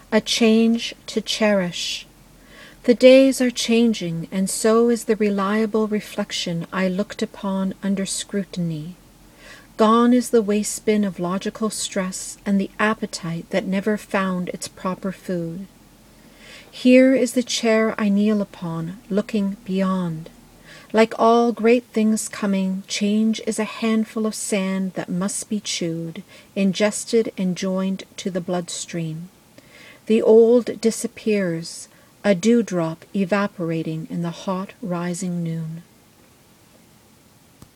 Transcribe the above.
A change to cherish. The days are changing, and so is the reliable reflection I looked upon under scrutiny. Gone is the waste bin of logical stress and the appetite that never found its proper food. Here is the chair I kneel upon, looking beyond. Like all great things coming, change is a handful of sand that must be chewed, ingested, and joined to the bloodstream. The old disappears, a dewdrop evaporating in the hot rising noon.